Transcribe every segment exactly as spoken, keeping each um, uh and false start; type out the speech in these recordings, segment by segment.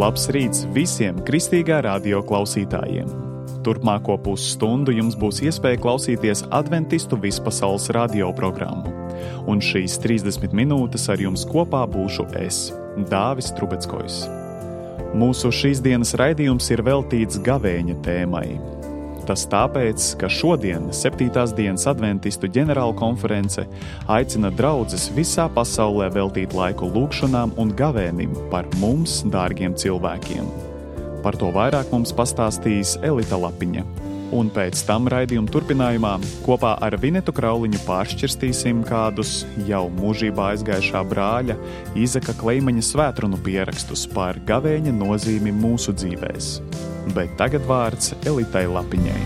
Labs rīts visiem Kristīgā radio klausītājiem! Turpmāko pusstundu jums būs iespēja klausīties Adventistu vispasaules radio programmu. Un šīs trīsdesmit minūtes ar jums kopā būšu es, Dāvis Trubeckojs. Mūsu šīs dienas raidījums ir veltīts gavēņa tēmai. Tas tāpēc, ka šodien, septītās dienas Adventistu ģenerāla konference aicina draudzes visā pasaulē veltīt laiku lūgšanām un gavēnim par mums, dārgiem cilvēkiem. Par to vairāk mums pastāstīs Elita Lapiņa. Un pēc tam raidījuma turpinājumā kopā ar Vinetu Krauliņu pāršķirstīsim kādus jau mūžībā aizgājušā brāļa Izaka Kleimaņa svētrunu pierakstus par gavēņa nozīmi mūsu dzīvēs. Bet tagad vārds Elitai Lapiņai.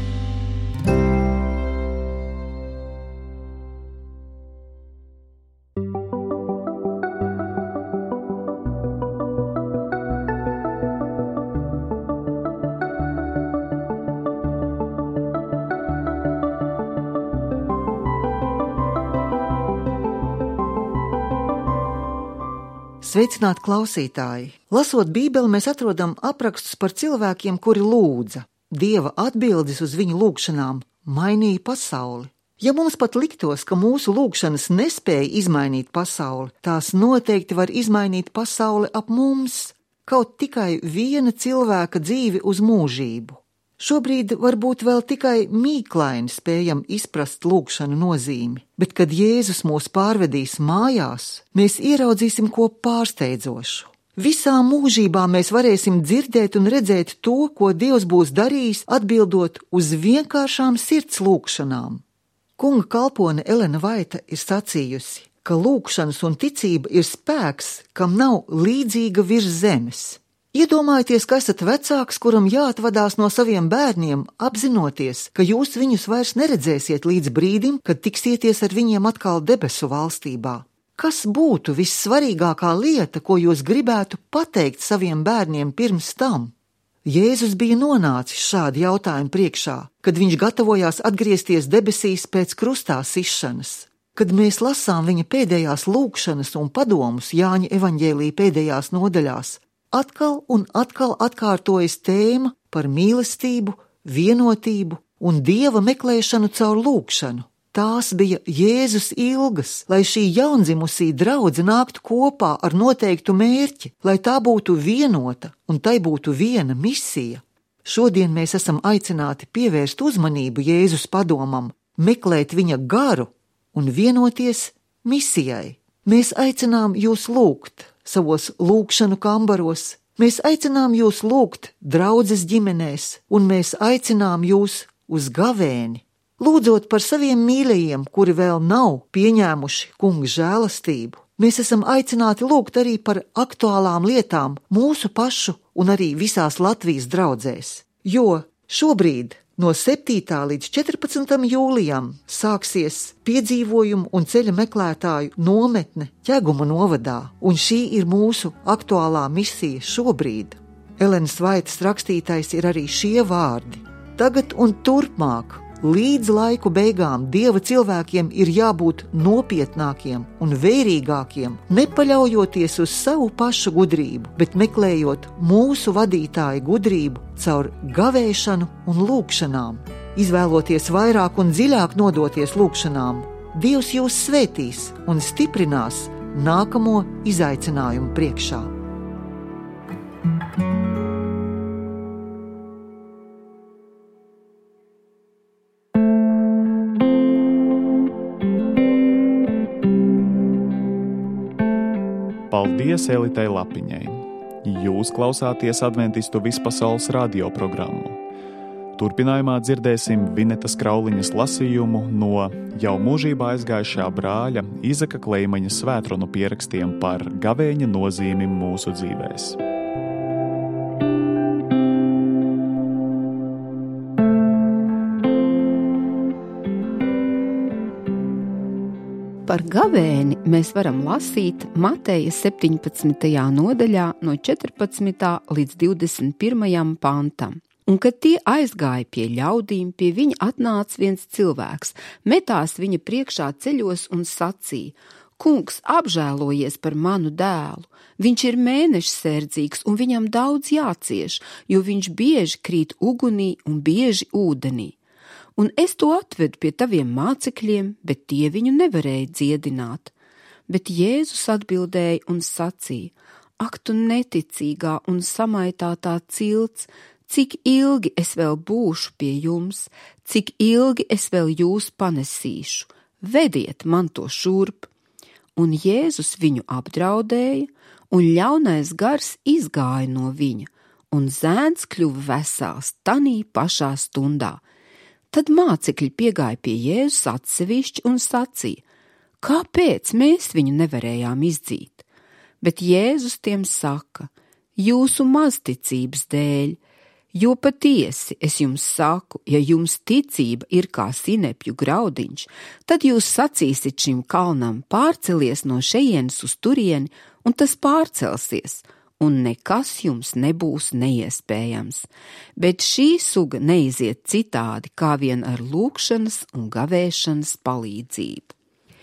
Sveicināti klausītāji! Lasot Bībeli, mēs atrodam aprakstus par cilvēkiem, kuri lūdza. Dieva atbildes uz viņu lūgšanām mainīja pasauli. Ja mums pat liktos, ka mūsu lūgšanas nespēja izmainīt pasauli, tās noteikti var izmainīt pasauli ap mums, kaut tikai viena cilvēka dzīvi uz mūžību. Šobrīd varbūt vēl tikai mīklaini spējam izprast lūgšanu nozīmi, bet kad Jēzus mūs pārvedīs mājās, mēs ieraudzīsim ko pārsteidzošu. Visā mūžībā mēs varēsim dzirdēt un redzēt to, ko Dievs būs darījis, atbildot uz vienkāršām sirds lūgšanām. Kunga kalpone Elena Vaita ir sacījusi, ka lūgšanas un ticība ir spēks, kam nav līdzīga virs zemes. Iedomājieties, ka esat vecāks, kuram jāatvadās no saviem bērniem, apzinoties, ka jūs viņus vairs neredzēsiet līdz brīdim, kad tiksieties ar viņiem atkal debesu valstībā. Kas būtu vissvarīgākā lieta, ko jūs gribētu pateikt saviem bērniem pirms tam? Jēzus bija nonācis šādu jautājumu priekšā, kad viņš gatavojās atgriezties debesīs pēc krustā sišanas. Kad mēs lasām viņa pēdējās lūgšanas un padomus Jāņa evaņģēlija pēdējās nodaļās, atkal un atkal atkārtojas tēma par mīlestību, vienotību un Dieva meklēšanu caur lūgšanu. Tās bija Jēzus ilgas, lai šī jaundzimusī draudze nāktu kopā ar noteiktu mērķi, lai tā būtu vienota un tai būtu viena misija. Šodien mēs esam aicināti pievērst uzmanību Jēzus padomam, meklēt viņa garu un vienoties misijai. Mēs aicinām jūs lūgt savos lūgšanu kambaros, mēs aicinām jūs lūgt draudzes ģimenēs, un mēs aicinām jūs uz gavēni. Lūdzot par saviem mīļajiem, kuri vēl nav pieņēmuši Kunga žēlastību, mēs esam aicināti lūgt arī par aktuālām lietām mūsu pašu un arī visās Latvijas draudzēs. Jo šobrīd no septītā līdz četrpadsmitam jūlijam sāksies piedzīvojumu un ceļa meklētāju nometne Ķeguma novadā, un šī ir mūsu aktuālā misija šobrīd. Elenas Vaitas rakstītais ir arī šie vārdi. Tagad un turpmāk, līdz laiku beigām, Dieva cilvēkiem ir jābūt nopietnākiem un vērīgākiem, nepaļaujoties uz savu pašu gudrību, bet meklējot mūsu vadītāju gudrību caur gavēšanu un lūgšanām. Izvēloties vairāk un dziļāk nodoties lūgšanām, Dievs jūs svētīs un stiprinās nākamo izaicinājumu priekšā. Paldies Elitai Lapiņai! Jūs klausāties Adventistu vispasaules radio programmu. Turpinājumā dzirdēsim Vinetas Krauliņas lasījumu no jau mūžībā aizgājušā brāļa Izaka Kleimaņa svētrunu pierakstiem par gavēņa nozīmi mūsu dzīvēs. Par gavēni mēs varam lasīt Mateja septiņpadsmitajā nodaļā no četrpadsmitā līdz divdesmit pirmajam pantam. Un, kad tie aizgāja pie ļaudīm, pie viņa atnāca viens cilvēks, metās viņa priekšā ceļos un sacīja: Kungs, apžēlojies par manu dēlu. Viņš ir mēnešsērdzīgs un viņam daudz jācieš, jo viņš bieži krīt ugunī un bieži ūdenī. Un es to atvedu pie taviem mācekļiem, bet tie viņu nevarēja dziedināt. Bet Jēzus atbildēja un sacīja: Ak, tu neticīgā un samaitātā cilts, cik ilgi es vēl būšu pie jums, cik ilgi es vēl jūs panesīšu, vediet man to šurp. Un Jēzus viņu apdraudēja, un ļaunais gars izgāja no viņa, un zēns kļuva vesels tanī pašā stundā. Tad mācekļi piegāja pie Jēzus atsevišķi un sacīja: Kāpēc mēs viņu nevarējām izdzīt? Bet Jēzus tiem saka: Jūsu mazticības dēļ, jo patiesi es jums saku, ja jums ticība ir kā sinepju graudiņš, tad jūs sacīsiet šim kalnam: pārcelies no šejienes uz turieni, un tas pārcelsies, un nekas jums nebūs neiespējams. Bet šī suga neiziet citādi, kā vien ar lūgšanas un gavēšanas palīdzību.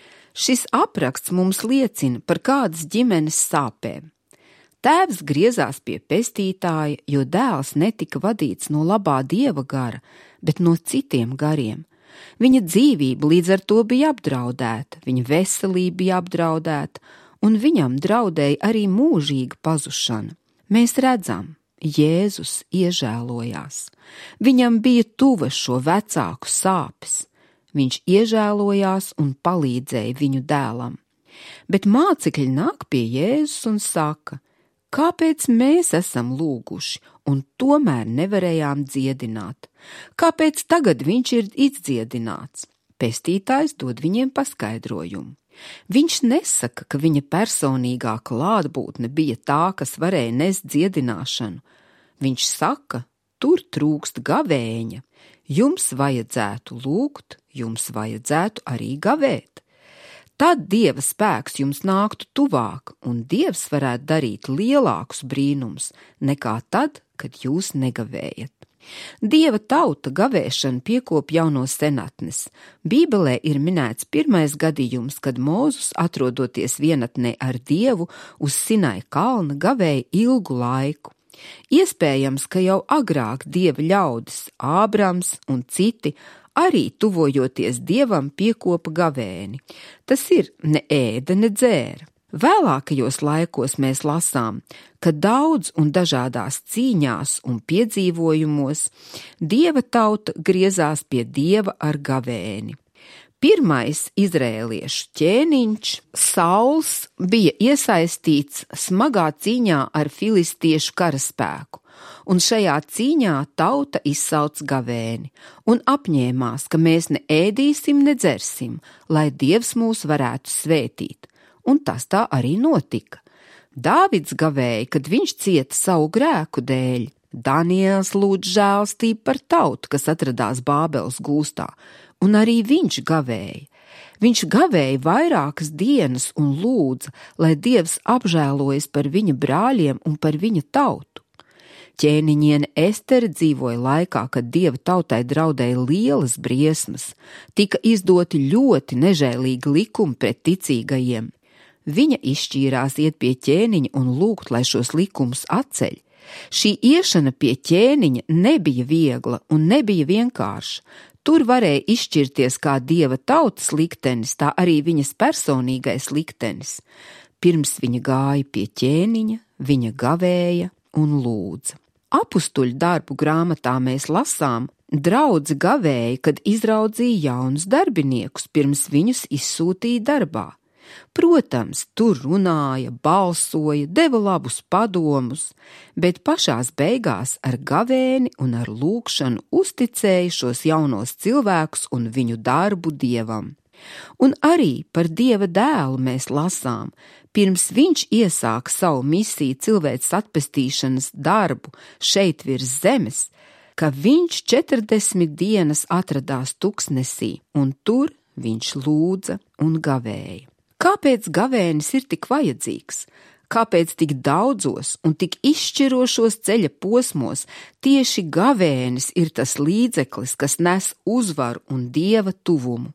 Šis apraksts mums liecina par kādas ģimenes sāpēm. Tēvs griezās pie pestītāja, jo dēls netika vadīts no labā dieva gara, bet no citiem gariem. Viņa dzīvība līdz ar to bija apdraudēta, viņa veselība bija apdraudēta, un viņam draudēja arī mūžīga pazušana. Mēs redzam, Jēzus iežēlojās. Viņam bija tuva šo vecāku sāpes. Viņš iežēlojās un palīdzēja viņu dēlam. Bet mācekļi nāk pie Jēzus un saka: Kāpēc mēs esam lūguši un tomēr nevarējām dziedināt? Kāpēc tagad viņš ir izdziedināts? Pestītājs dod viņiem paskaidrojumu. Viņš nesaka, ka viņa personīgā klātbūtne bija tā, kas varēja nest dziedināšanu. Viņš saka: Tur trūkst gavēņa. Jums vajadzētu lūgt, jums vajadzētu arī gavēt. Tad Dieva spēks jums nāktu tuvāk, un Dievs varētu darīt lielākus brīnumus nekā tad, kad jūs negavējat. Dieva tauta gavēšanu piekop jau no senatnes. Bībelē ir minēts pirmais gadījums, kad Mūzes, atrodoties vienatnē ar Dievu uz Sinai kalna, gavēja ilgu laiku. Iespējams, ka jau agrāk Dieva ļaudis, Ābrams un citi, arī tuvojoties Dievam piekopa gavēni. Tas ir ne ēda, ne dzēra. Vēlākajos laikos mēs lasām, ka daudz un dažādās cīņās un piedzīvojumos Dieva tauta griezās pie Dieva ar gavēni. Pirmais izrēliešu ķēniņš, Sauls, bija iesaistīts smagā cīņā ar filistiešu karaspēku, un šajā cīņā tauta izsauc gavēni un apņēmās, ka mēs ne ēdīsim, ne dzersim, lai Dievs mūs varētu svētīt, un tas tā arī notika. Dāvids gavēja, kad viņš cieta savu grēku dēļ. Daniels lūdz žēlstību par tautu, kas atradās Bābeles gūstā, un arī viņš gavēja. Viņš gavēja vairākas dienas un lūdza, lai Dievs apžēlojas par viņa brāļiem un par viņa tautu. Ķēniņiene Estere dzīvoja laikā, kad Dieva tautai draudēja lielas briesmas, tika izdoti ļoti nežēlīgi likumi pret ticīgajiem. Viņa izšķīrās iet pie ķēniņa un lūgt, lai šos likumus atceļ. Šī iešana pie ķēniņa nebija viegla un nebija vienkārša. Tur varēja izšķirties kā Dieva tautas liktenis, tā arī viņas personīgais liktenis. Pirms viņa gāja pie ķēniņa, viņa gavēja un lūdza. Apustuļu darbu grāmatā mēs lasām, draudze gavēja, kad izraudzīja jaunus darbiniekus, pirms viņus izsūtīja darbā. Protams, tur runāja, balsoja, deva labus padomus, bet pašās beigās ar gavēni un ar lūgšanu uzticēja šos jaunos cilvēkus un viņu darbu Dievam. Un arī par Dieva dēlu mēs lasām, pirms viņš iesāka savu misiju cilvēces atpestīšanas darbu šeit virs zemes, ka viņš četrdesmit dienas atradās tuksnesī, un tur viņš lūdza un gavēja. Kāpēc gavēnis ir tik vajadzīgs? Kāpēc tik daudzos un tik izšķirošos ceļa posmos tieši gavēnis ir tas līdzeklis, kas nes uzvaru un Dieva tuvumu?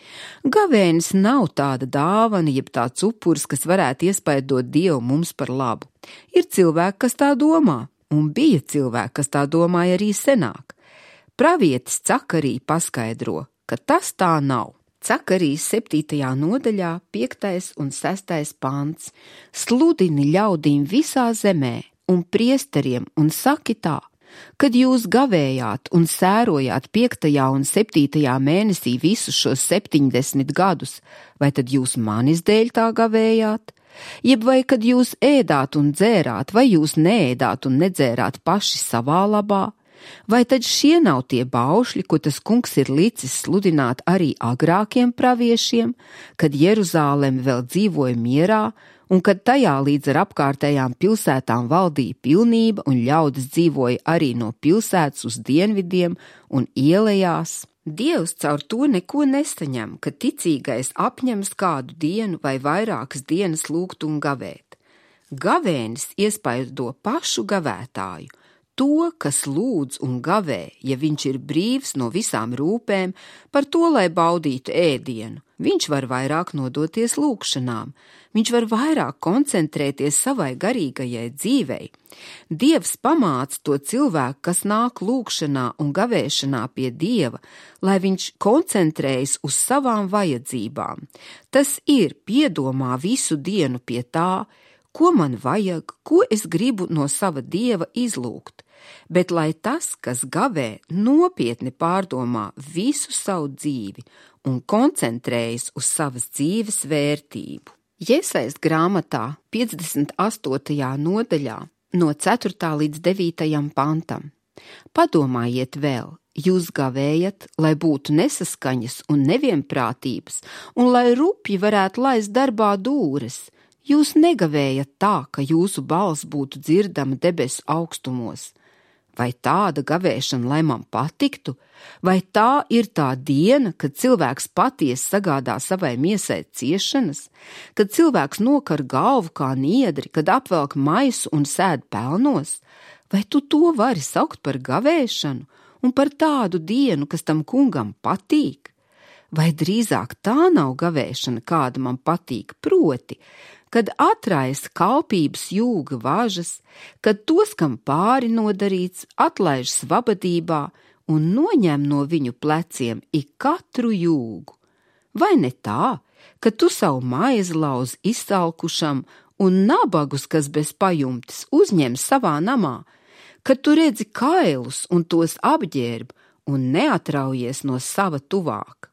Gavēnis nav tāda dāvana, jeb tāds upuris, kas varētu iespaidot Dievu mums par labu. Ir cilvēki, kas tā domā, un bija cilvēki, kas tā domāja arī senāk. Pravietis Cakarija paskaidro, ka tas tā nav. Cakarijas septītajā nodaļā, piektais un sestais pants. Sludini ļaudīm visā zemē un priesteriem un saki tā, kad jūs gavējāt un sērojāt piektajā un septītajā mēnesī visus šos septiņdesmit gadus, vai tad jūs manis dēļ tā gavējāt? Jeb vai kad jūs ēdāt un dzērāt, vai jūs neēdāt un nedzērāt paši savā labā? Vai tad šie nav tie baušļi, ko tas kungs ir licis sludināt arī agrākiem praviešiem, kad Jeruzāleme vēl dzīvoja mierā, un kad tajā līdz ar apkārtējām pilsētām valdīja pilnība un ļaudis dzīvoja arī no pilsētas uz dienvidiem un ielējās? Dievs caur to neko nesaņem, ka ticīgais apņems kādu dienu vai vairākas dienas lūgt un gavēt. Gavēnis iespaido pašu gavētāju, to, kas lūdz un gavē, ja viņš ir brīvs no visām rūpēm par to, lai baudītu ēdienu. Viņš var vairāk nodoties lūgšanām, viņš var vairāk koncentrēties savai garīgajai dzīvei. Dievs pamāca to cilvēku, kas nāk lūgšanā un gavēšanā pie Dieva, lai viņš koncentrējas uz savām vajadzībām. Tas ir piedomā visu dienu pie tā, ko man vajag, ko es gribu no sava Dieva izlūgt. Bet lai tas, kas gavē, nopietni pārdomā visu savu dzīvi un koncentrējas uz savas dzīves vērtību. Jesajas grāmatā piecdesmit astotajā nodaļā no ceturtā līdz devītajam pantam. Padomājiet vēl, jūs gavējat, lai būtu nesaskaņas un nevienprātības, un lai rupji varētu laist darbā dūres. Jūs negavējat tā, ka jūsu balss būtu dzirdama debesu augstumos. Vai tāda gavēšana, lai man patiktu? Vai tā ir tā diena, kad cilvēks patiesi sagādā savai miesai ciešanas? Kad cilvēks nokar galvu kā niedri, kad apvelk maisu un sēd pelnos? Vai tu to vari saukt par gavēšanu un par tādu dienu, kas tam kungam patīk? Vai drīzāk tā nav gavēšana, kāda man patīk, proti, kad atraisa kalpības jūga važas, kad tos, kam pāri nodarīts, atlaiž svabadībā un noņem no viņu pleciem ik katru jūgu? Vai ne tā, ka tu savu maizi lauz izsalkušam un nabagus, kas bez pajumtes, uzņem savā namā, kad tu redzi kailus un tos apģērb un neatraujies no sava tuvāka?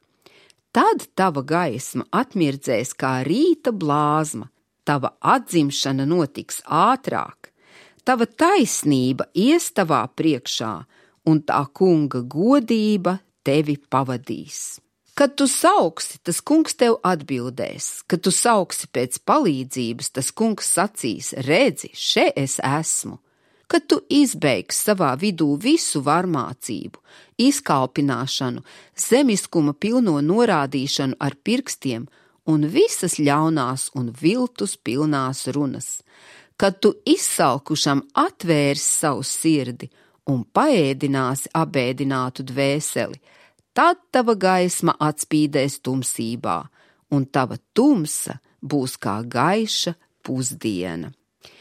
Tad tava gaisma atmirdzēs kā rīta blāzma, tava atzimšana notiks ātrāk, tava taisnība ies tavā priekšā, un tā kunga godība tevi pavadīs. Kad tu sauksi, tas kungs tev atbildēs, kad tu sauksi pēc palīdzības, tas kungs sacīs, redzi, še es esmu. Kad tu izbeigsi savā vidū visu varmācību, izkalpināšanu, zemiskuma pilno norādīšanu ar pirkstiem un visas ļaunās un viltus pilnās runas, kad tu izsalkušam atvērsi savu sirdi un paēdināsi abēdinātu dvēseli, tad tava gaisma atspīdēs tumsībā, un tava tumsa būs kā gaiša pusdiena.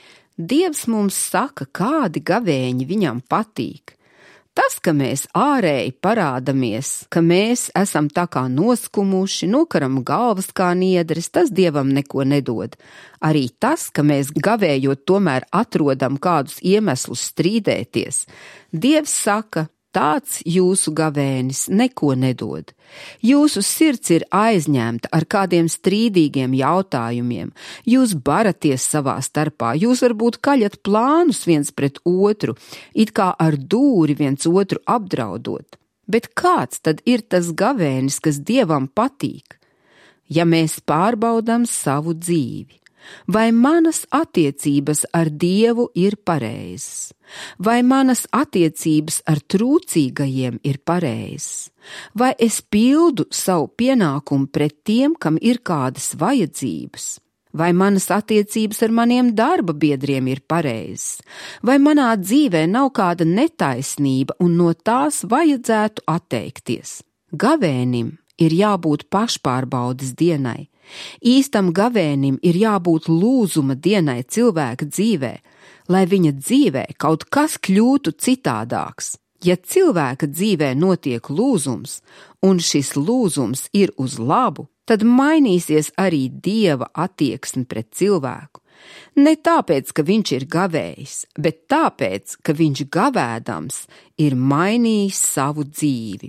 Dievs mums saka, kādi gavēņi viņam patīk. Tas, ka mēs ārēji parādamies, ka mēs esam tā kā noskumuši, nokaram galvas kā niedres, tas Dievam neko nedod. Arī tas, ka mēs gavējot tomēr atrodam kādus iemeslus strīdēties. Dievs saka, tāds jūsu gavēnis neko nedod. Jūsu sirds ir aizņemta ar kādiem strīdīgiem jautājumiem. Jūs baraties savā starpā, jūs varbūt kaļat plānus viens pret otru, it kā ar dūri viens otru apdraudot. Bet kāds tad ir tas gavēnis, kas Dievam patīk? Ja mēs pārbaudam savu dzīvi, vai manas attiecības ar Dievu ir pareizas? Vai manas attiecības ar trūcīgajiem ir pareizas? Vai es pildu savu pienākumu pret tiem, kam ir kādas vajadzības? Vai manas attiecības ar maniem darba biedriem ir pareizas? Vai manā dzīvē nav kāda netaisnība un no tās vajadzētu atteikties? Gavēnim ir jābūt pašpārbaudes dienai. Īstam gavēnim ir jābūt lūzuma dienai cilvēka dzīvē, lai viņa dzīvē kaut kas kļūtu citādāks. Ja cilvēka dzīvē notiek lūzums, un šis lūzums ir uz labu, tad mainīsies arī Dieva attieksme pret cilvēku. Ne tāpēc, ka viņš ir gavējis, bet tāpēc, ka viņš gavēdams ir mainījis savu dzīvi.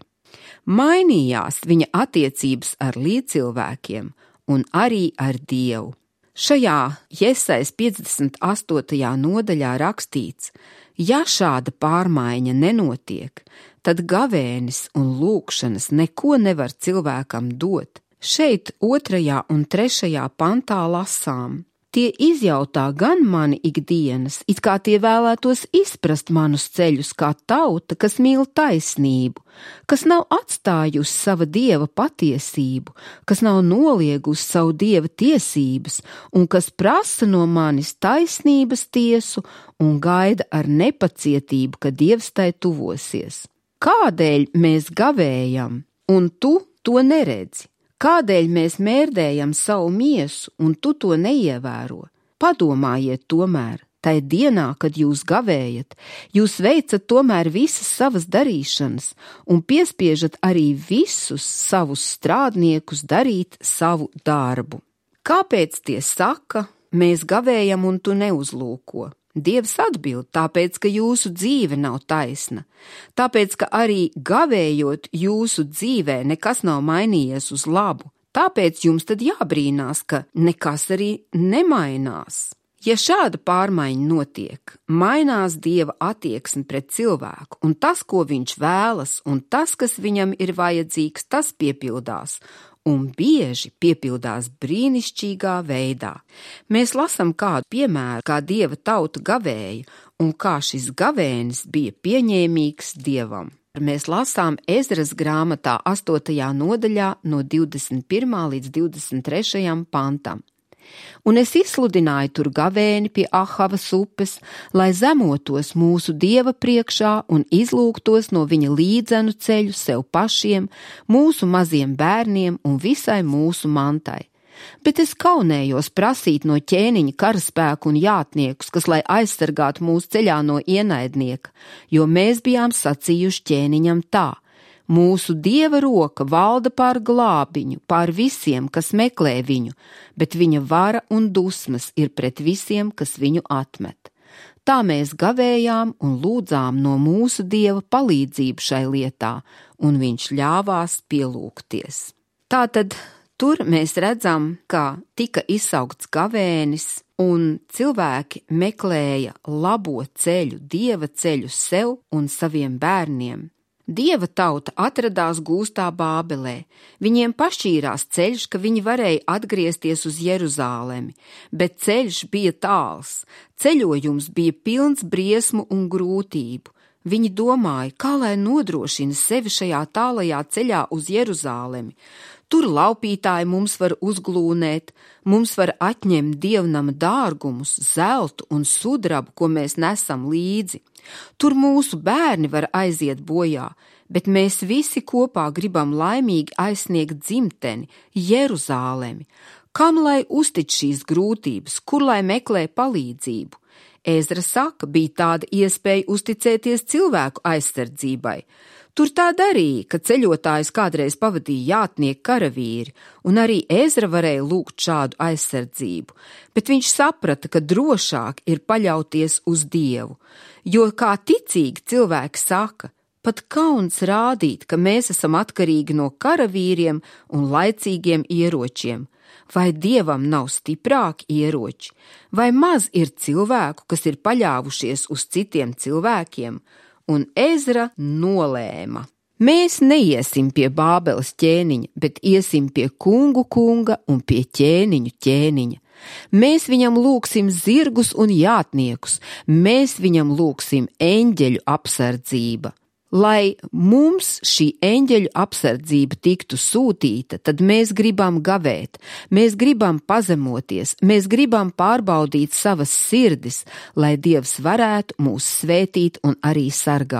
Mainījās viņa attiecības ar līdzcilvēkiem un arī ar Dievu. Šajā Jesajas piecdesmit astotajā nodaļā rakstīts: ja šāda pārmaiņa nenotiek, tad gavēnis un lūkšanas neko nevar cilvēkam dot. Šeit otrajā un trešajā pantā lasām: tie izjautā gan mani ikdienas, it kā tie vēlētos izprast manus ceļus kā tauta, kas mīl taisnību, kas nav atstājusi sava Dieva patiesību, kas nav noliegusi savu Dieva tiesības un kas prasa no manis taisnības tiesu un gaida ar nepacietību, ka Dievs tai tuvosies. Kādēļ mēs gavējam, un tu to neredzi? Kādēļ mēs mērdējam savu miesu, un tu to neievēro? Padomājiet tomēr, tai dienā, kad jūs gavējat, jūs veicat tomēr visas savas darīšanas un piespiežat arī visus savus strādniekus darīt savu darbu. Kāpēc tie saka, mēs gavējam un tu neuzlūko? Dievs atbild: tāpēc, ka jūsu dzīve nav taisna, tāpēc, ka arī gavējot jūsu dzīvē nekas nav mainījies uz labu, tāpēc jums tad jābrīnās, ka nekas arī nemainās. Ja šāda pārmaiņa notiek, mainās Dieva attieksme pret cilvēku, un tas, ko viņš vēlas, un tas, kas viņam ir vajadzīgs, tas piepildās. Un bieži piepildās brīnišķīgā veidā. Mēs lasām kādu piemēru, kā Dieva tauta gavēja un kā šis gavēnis bija pieņēmīgs Dievam. Mēs lasām Ezras grāmatā astotajā nodaļā no divdesmit pirmā līdz divdesmit trešajam pantam. Un es izsludināju tur gavēni pie Ahavas upes, lai zemotos mūsu Dieva priekšā un izlūgtos no viņa līdzenu ceļu sev pašiem, mūsu maziem bērniem un visai mūsu mantai. Bet es kaunējos prasīt no ķēniņa karaspēku un jātniekus, kas lai aizsargātu mūsu ceļā no ienaidnieka, jo mēs bijām sacījuši ķēniņam tā: mūsu Dieva roka valda pār glābiņu, pār visiem, kas meklē viņu, bet viņa vara un dusmas ir pret visiem, kas viņu atmet. Tā mēs gavējām un lūdzām no mūsu Dieva palīdzību šai lietā, un viņš ļāvās pielūgties. Tātad tur mēs redzam, ka tika izsaukts gavēnis, un cilvēki meklēja labo ceļu, Dieva ceļu sev un saviem bērniem. Dieva tauta atradās gūstā Bābelē. Viņiem pašķīrās ceļš, ka viņi varēja atgriezties uz Jeruzālemi, bet ceļš bija tāls. Ceļojums bija pilns briesmu un grūtību. Viņi domāja, kā lai nodrošina sevi šajā tālajā ceļā uz Jeruzālemi. Tur laupītāji mums var uzglūnēt, mums var atņemt dievnama dārgumus, zeltu un sudrabu, ko mēs nesam līdzi. Tur mūsu bērni var aiziet bojā, bet mēs visi kopā gribam laimīgi aizsniegt dzimteni, Jeruzālemi. Kam lai uztic šīs grūtības, kur lai meklē palīdzību? Ezra saka, bija tāda iespēja uzticēties cilvēku aizsardzībai. Tur tā darīja, ka ceļotājus kādreiz pavadīja jātnieki karavīri, un arī Ezra varēja lūgt šādu aizsardzību, bet viņš saprata, ka drošāk ir paļauties uz Dievu, jo kā ticīgi cilvēki saka, pat kauns rādīt, ka mēs esam atkarīgi no karavīriem un laicīgiem ieročiem. Vai Dievam nav stiprāki ieroči, vai maz ir cilvēku, kas ir paļāvušies uz citiem cilvēkiem? Un Ezra nolēma. Mēs neiesim pie Bābeles ķēniņa, bet iesim pie kungu kunga un pie ķēniņu ķēniņa. Mēs viņam lūgsim zirgus un jātniekus, mēs viņam lūgsim eņģeļu apsardzība. Lai mums šī eņģeļu apsardzība tiktu sūtīta, tad mēs gribam gavēt, mēs gribam pazemoties, mēs gribam pārbaudīt savas sirdis, lai Dievs varētu mūs svētīt un arī sargāt.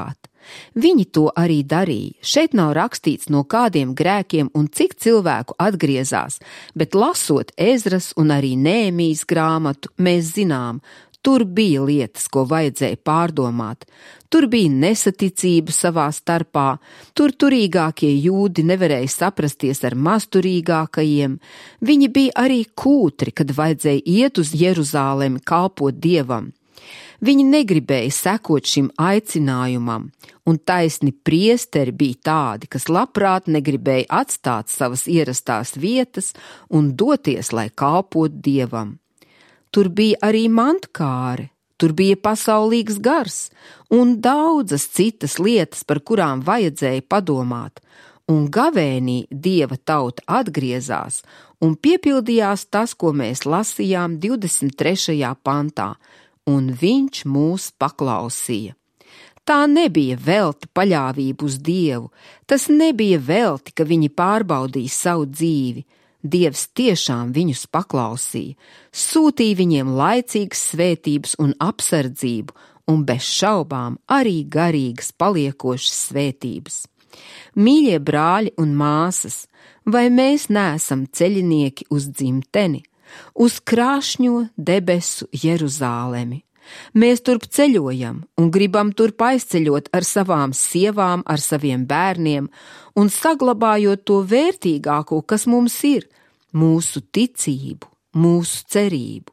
Viņi to arī darīja. Šeit nav rakstīts, no kādiem grēkiem un cik cilvēku atgriezās, bet lasot Ezras un arī Nehemijas grāmatu, mēs zinām, tur bija lietas, ko vajadzēja pārdomāt. Tur bija nesaticība savā starpā, tur turīgākie jūdi nevarēja saprasties ar mazturīgākajiem. Viņi bija arī kūtri, kad vajadzēja iet uz Jeruzālemi kalpot Dievam. Viņi negribēja sekot šim aicinājumam, un taisni priesteri bija tādi, kas labprāt negribēja atstāt savas ierastās vietas un doties, lai kalpot Dievam. Tur bija arī mantkāri, tur bija pasaulīgs gars un daudzas citas lietas, par kurām vajadzēja padomāt, un gavēnī Dieva tauta atgriezās un piepildījās tas, ko mēs lasījām divdesmit trešajā pantā, un viņš mūs paklausīja. Tā nebija velti paļāvība uz Dievu, tas nebija velti, ka viņi pārbaudīja savu dzīvi. Dievs tiešām viņus paklausīja, sūtīja viņiem laicīgas svētības un apsardzību, un bez šaubām arī garīgas paliekošas svētības. Mīļie brāļi un māsas, vai mēs neesam ceļinieki uz dzimteni, uz krāšņo debesu Jeruzālemi? Mēs turp ceļojam un gribam turp aizceļot ar savām sievām, ar saviem bērniem un saglabājot to vērtīgāko, kas mums ir, mūsu ticību, mūsu cerību.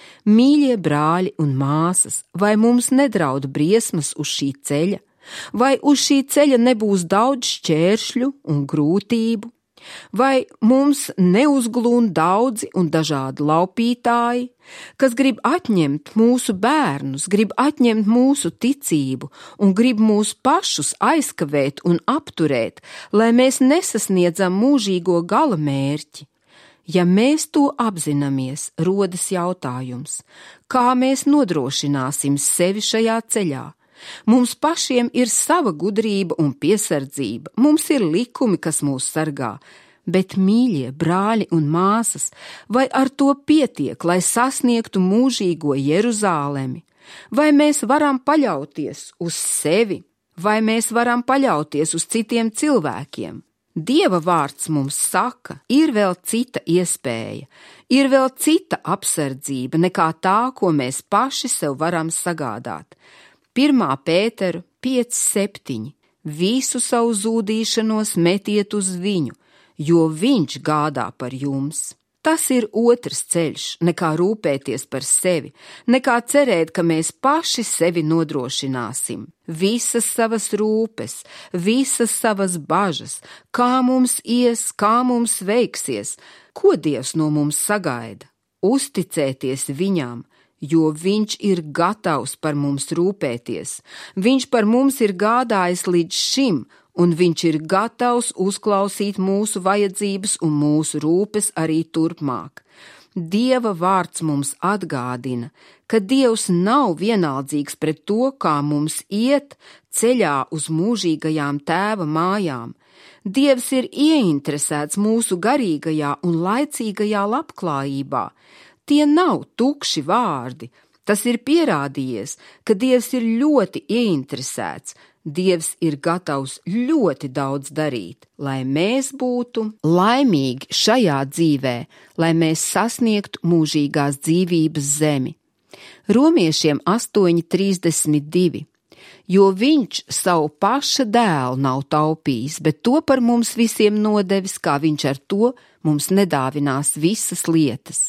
Mīļie brāļi un māsas, vai mums nedraud briesmas uz šī ceļa, vai uz šī ceļa nebūs daudz šķēršļu un grūtību? Vai mums neuzglūn daudzi un dažādi laupītāji, kas grib atņemt mūsu bērnus, grib atņemt mūsu ticību un grib mūs pašus aizkavēt un apturēt, lai mēs nesasniedzam mūžīgo gala mērķi? Ja mēs to apzināmies, rodas jautājums, kā mēs nodrošināsim sevi šajā ceļā? Mums pašiem ir sava gudrība un piesardzība, mums ir likumi, kas mūs sargā, bet, mīļie brāļi un māsas, vai ar to pietiek, lai sasniegtu mūžīgo Jeruzālemi? Vai mēs varam paļauties uz sevi, vai mēs varam paļauties uz citiem cilvēkiem? Dieva vārds mums saka, ir vēl cita iespēja, ir vēl cita apsardzība nekā tā, ko mēs paši sev varam sagādāt. Pirmā Pētera pieci septiņi. Visu savu zūdīšanos metiet uz viņu, jo viņš gādā par jums. Tas ir otrs ceļš, nekā rūpēties par sevi, nekā cerēt, ka mēs paši sevi nodrošināsim. Visas savas rūpes, visas savas bažas, kā mums ies, kā mums veiksies, ko Dievs no mums sagaida? Uzticēties viņam, jo viņš ir gatavs par mums rūpēties. Viņš par mums ir gādājis līdz šim, un viņš ir gatavs uzklausīt mūsu vajadzības un mūsu rūpes arī turpmāk. Dieva vārds mums atgādina, ka Dievs nav vienaldzīgs pret to, kā mums iet ceļā uz mūžīgajām Tēva mājām. Dievs ir ieinteresēts mūsu garīgajā un laicīgajā labklājībā. Tie nav tukši vārdi. Tas ir pierādījies, ka Dievs ir ļoti ieinteresēts. Dievs ir gatavs ļoti daudz darīt, lai mēs būtu laimīgi šajā dzīvē, lai mēs sasniegtu mūžīgās dzīvības zemi. Romiešiem astoņi trīsdesmit divi. Jo viņš savu paša dēlu nav taupījis, bet to par mums visiem nodevis, kā viņš ar to mums nedāvinās visas lietas.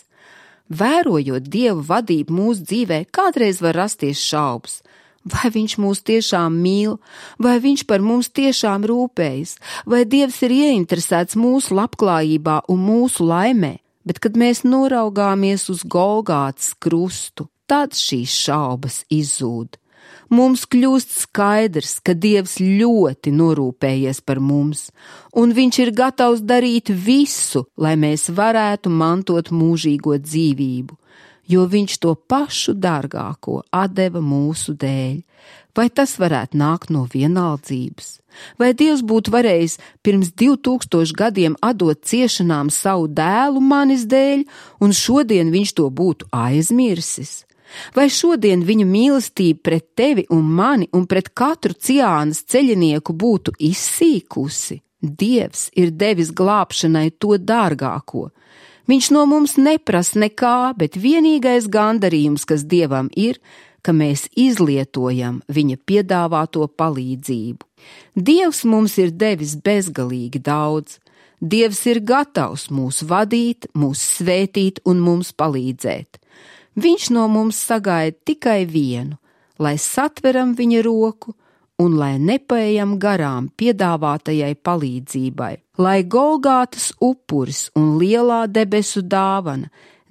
Vērojot Dieva vadību mūsu dzīvē, kādreiz var rasties šaubas. Vai viņš mūs tiešām mīl, vai viņš par mums tiešām rūpējas, vai Dievs ir ieinteresēts mūsu labklājībā un mūsu laimē, bet kad mēs noraugāmies uz Golgātas krustu, tad šīs šaubas izzūd. Mums kļūst skaidrs, ka Dievs ļoti norūpējies par mums, un viņš ir gatavs darīt visu, lai mēs varētu mantot mūžīgo dzīvību, jo viņš to pašu dārgāko atdeva mūsu dēļ. Vai tas varētu nākt no vienaldzības? Vai Dievs būtu varējis pirms divu tūkstošu gadiem atdot ciešanām savu dēlu manis dēļ, un šodien viņš to būtu aizmirsis? Vai šodien viņa mīlestība pret tevi un mani un pret katru Ciānas ceļinieku būtu izsīkusi? Dievs ir devis glābšanai to dārgāko. Viņš no mums neprasa nekā, bet vienīgais gandarījums, kas Dievam ir, ka mēs izlietojam viņa piedāvāto palīdzību. Dievs mums ir devis bezgalīgi daudz. Dievs ir gatavs mūs vadīt, mūs svētīt un mums palīdzēt. Viņš no mums sagaida tikai vienu, lai satveram viņa roku un lai nepaejam garām piedāvātajai palīdzībai, lai Golgātas upuris un lielā debesu dāvana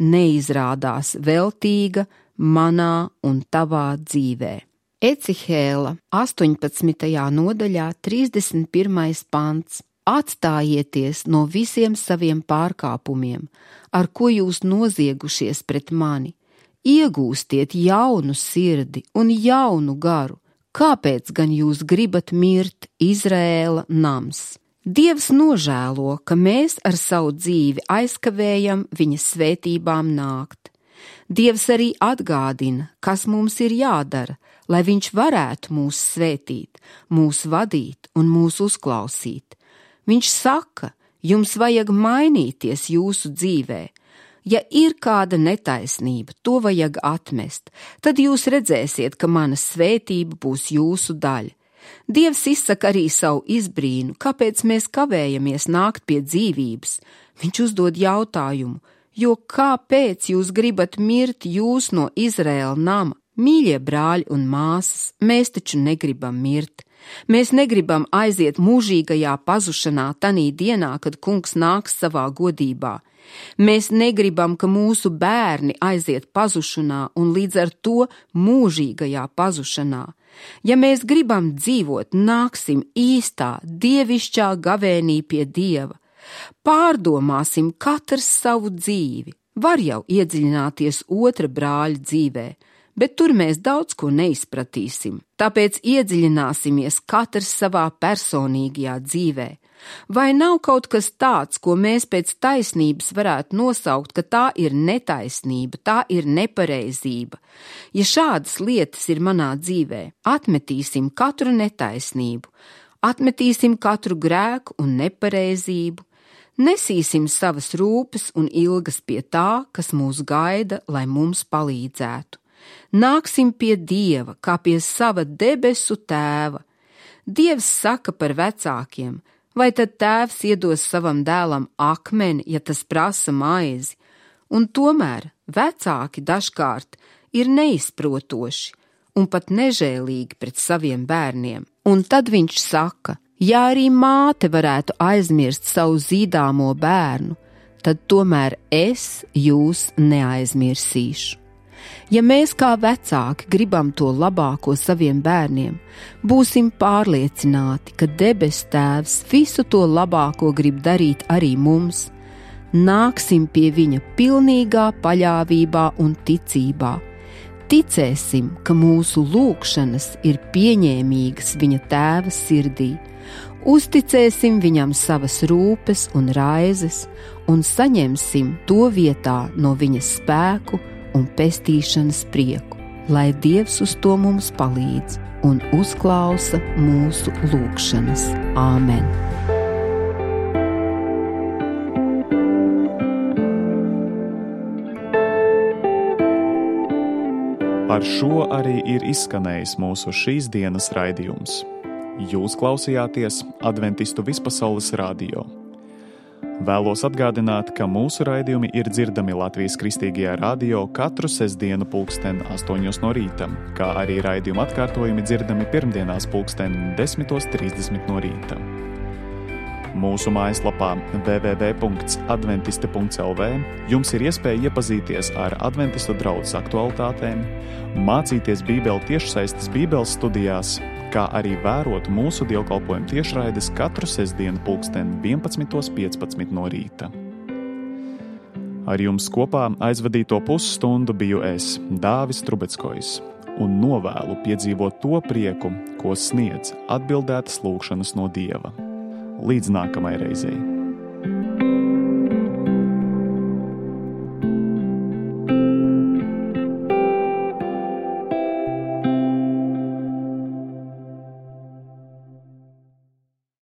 neizrādās veltīga manā un tavā dzīvē. Ecihēla astoņpadsmitajā nodaļā trīsdesmit pirmais pants. Atstājieties no visiem saviem pārkāpumiem, ar ko jūs noziegušies pret mani. Iegūstiet jaunu sirdi un jaunu garu. Kāpēc gan jūs gribat mirt, Izraēla nams? Dievs nožēlo, ka mēs ar savu dzīvi aizkavējam viņa svētībām nākt. Dievs arī atgādina, kas mums ir jādara, lai viņš varētu mūs svētīt, mūs vadīt un mūs uzklausīt. Viņš saka, jums vajag mainīties jūsu dzīvē. Ja ir kāda netaisnība, to vajag atmest, tad jūs redzēsiet, ka mana svētība būs jūsu daļa. Dievs izsaka arī savu izbrīnu, kāpēc mēs kavējamies nākt pie dzīvības. Viņš uzdod jautājumu, jo kāpēc jūs gribat mirt jūs no Izraēla nama? Mīļie brāļi un māsas, mēs taču negribam mirt. Mēs negribam aiziet mūžīgajā pazušanā tanī dienā, kad kungs nāks savā godībā. Mēs negribam, ka mūsu bērni aiziet pazušanā un līdz ar to mūžīgajā pazušanā. Ja mēs gribam dzīvot, nāksim īstā, dievišķā gavēnī pie Dieva. Pārdomāsim katrs savu dzīvi. Var jau iedziļināties otra brāļa dzīvē, bet tur mēs daudz ko neizpratīsim. Tāpēc iedziļināsimies katrs savā personīgajā dzīvē. Vai nav kaut kas tāds, ko mēs pēc taisnības varētu nosaukt, ka tā ir netaisnība, tā ir nepareizība? Ja šādas lietas ir manā dzīvē, atmetīsim katru netaisnību, atmetīsim katru grēku un nepareizību, nesīsim savas rūpes un ilgas pie tā, kas mūs gaida, lai mums palīdzētu. Nāksim pie Dieva, kā pie sava debesu tēva. Dievs saka par vecākiem, vai tad tēvs iedos savam dēlam akmeni, ja tas prasa maizi? Un tomēr vecāki dažkārt ir neizprotoši un pat nežēlīgi pret saviem bērniem. Un tad viņš saka, ja arī māte varētu aizmirst savu zīdāmo bērnu, tad tomēr es jūs neaizmirsīšu. Ja mēs kā vecāki gribam to labāko saviem bērniem, būsim pārliecināti, ka debesu Tēvs visu to labāko grib darīt arī mums. Nāksim pie viņa pilnīgā paļāvībā un ticībā. Ticēsim, ka mūsu lūgšanas ir pieņēmīgas viņa Tēva sirdī. Uzticēsim viņam savas rūpes un raizes un saņemsim to vietā no viņa spēku un pestīšanas prieku, lai Dievs uz to mums palīdz un uzklausa mūsu lūgšanas. Āmen! Ar šo arī ir izskanējis mūsu šīs dienas raidījums. Jūs klausījāties Adventistu vispasaules radio. Vēlos atgādināt, ka mūsu raidījumi ir dzirdami Latvijas Kristīgajā radio katru sestdienu pulksten astoņos no rīta, kā arī raidījuma atkārtojumi dzirdami pirmdienās pulksten desmitos trīsdesmit no rīta. Mūsu mājaslapā w w w punkts adventiste punkts l v jums ir iespēja iepazīties ar Adventistu draudzes aktualitātēm, mācīties Bībeli tiešsaistes Bībeles studijās, kā arī vērot mūsu dievkalpojumu tiešraides katru sestdienu pulksten vienpadsmitos piecpadsmit no rīta. Ar jums kopā aizvadīto pusstundu biju es, Dāvis Trubeckojs, un novēlu piedzīvot to prieku, ko sniedz atbildētas lūgšanas no Dieva. Līdz nākamai reizei!